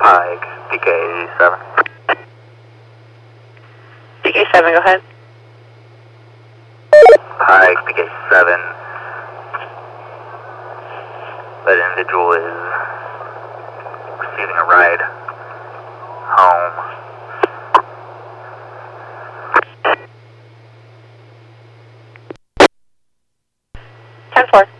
Pike, PK7. PK7, go ahead. Pike, PK7. That individual is receiving a ride home. 10-4.